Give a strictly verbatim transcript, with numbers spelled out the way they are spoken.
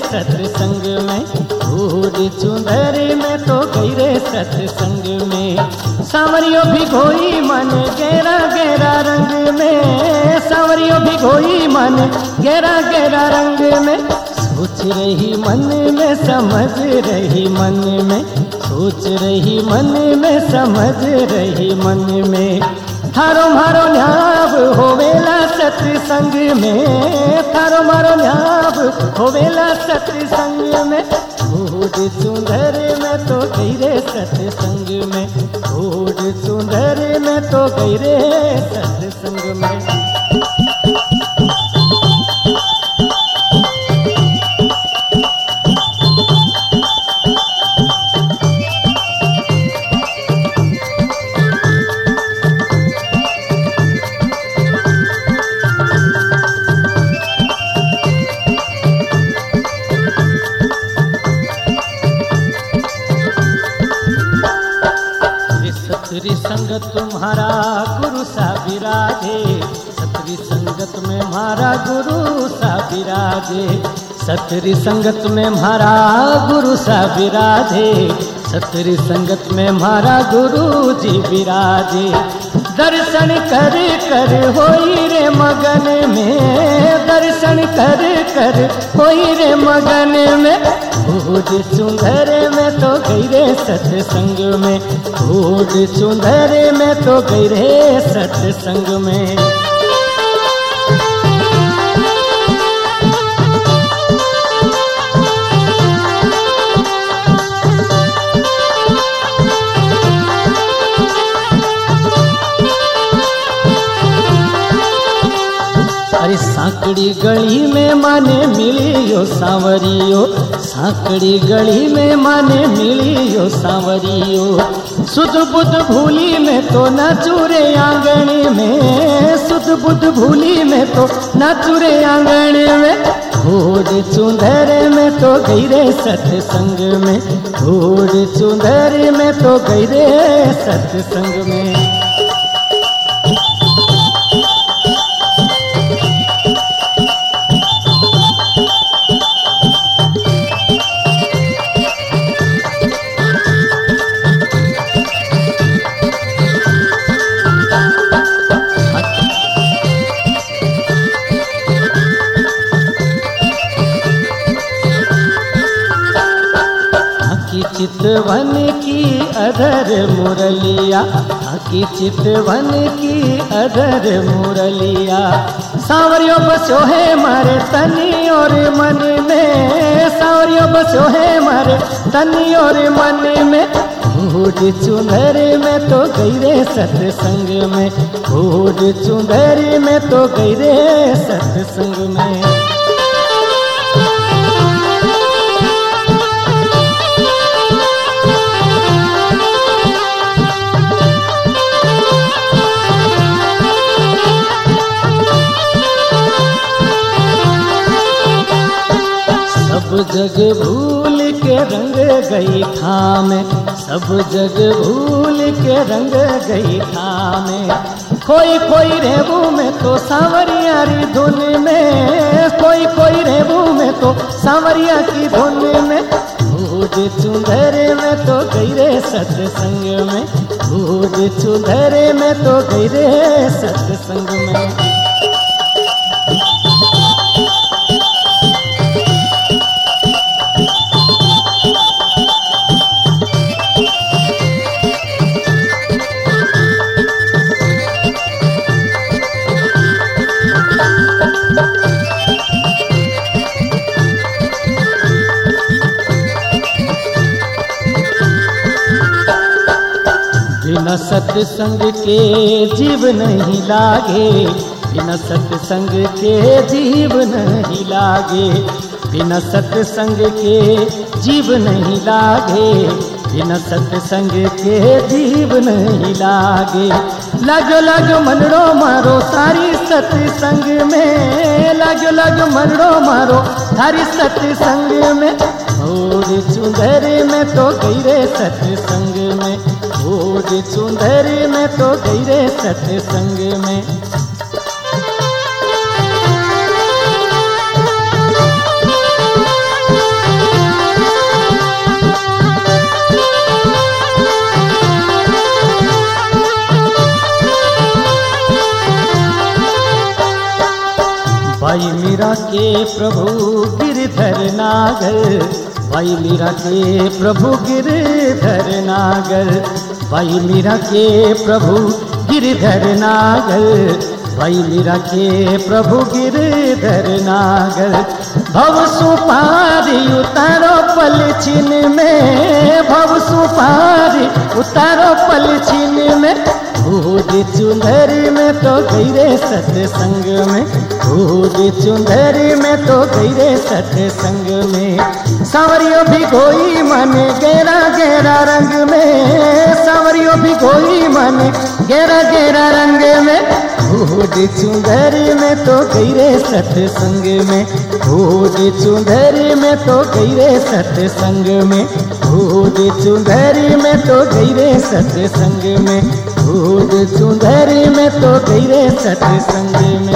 सत्संग में, घोड़ चुंदरी में तो गई रे सत्संग में। सांवरियों भिगोई मन गहरा गहरा रंग में, सांवरियों भिगोई मन गहरा गहरा रंग में। सोच रही मन में समझ रही मन में, सोच रही मन में समझ रही मन में। थारो मारो न्याव होवेला सत्संग में, थारो मारो न्याव होवेला सत्संग में। घोड़ चुंदर में तो गई रे सत्संग में, घोड़ चुंदर में तो गई रे सत्संग में। सतरी संगत तुम्हारा गुरु सा विराजे, सतरी संगत में हमारा गुरु सा विराजे, सतरी संगत में हमारा गुरु सा विराजे, सतरी संगत में हमारा गुरु जी विराजे। दर्शन कर कर होई रे मगन में, दर्शन कर कर होई रे मगन में। घोड़ चुंदर में तो गई रे सत्संग में, घोड़ चुंदर में तो गई रे सत्संग में। अरे सांकड़ी गली में माने मिलियो सांवरियो, सांकड़ी गली में माने मिलियो सांवरियो। सुध बुध भूली में तो नाचूरे आंगन में, सुध बुध भूली में तो नाचूरे आंगन में। घोड़ चुंदर में तो गई रे सत्संग में, घोड़ चुंदर में तो गई रे सत्संग में। चितवन की अधर मुरलिया, आकी चितवन की अधर मुरलिया। सांवरियों बसो है मारे तनी और मन में, सांवरियों बसो है मारे तनी और मन में। घोड़ चुंदर में तो गई रे सत्संग में, घोड़ चुंदर में तो गई रे सत्संग में। सब जग भूल के रंग गई थामे, सब जग भूल के रंग गई थामे। कोई कोई रेबू में तो सांवरिया री धुन में, कोई कोई रेबू में तो सांवरिया की धुन में। घोड़ चुंदर में तो गई रे सत्संग में, घोड़ चुंदर में तो गई रे सत्संग में। बिना सत्संग के जीव नहीं लागे, बिना सत्संग के जीव नहीं लागे, बिना सत्संग के जीव नहीं लागे, बिना सत्संग के जीव नहीं लागे। लगो लगो मनड़ो मारो सारी सत्संग में, लगो लगो मनड़ो मारो सारी सत्संग में। घोड़ चुंदर में तो गई रे सत्संग में, घोड़ चुंदर में तो गई रे सत्संग में। भाई मीरा के प्रभु गिरधर नागर, भाई मीरा के प्रभु गिरधर नागर, भाई मीरा के प्रभु गिरधर नागर, भाई मीरा के प्रभु गिरधर नागर। भव सुपारी उतारो पलछिन में, भव सुपारी उतारो पलछिन में, भूद चुंदरी में तो गई रे सत्संग में, भूद चुंदरी में तो गई रे सत्संग में। सांवरियों भी कोई मन गहरा गहरा रंग में, सांवरियों भी कोई मन गहरा गहरा रंग में, भूद चुंदरी में तो गई रे सत्संग में, भूद चुंदरी में तो गई रे सत्संग में, भूद चुंदरी में तो गई रे सत्संग में, भूद चुंदरी में तो गई रे सत्संग में।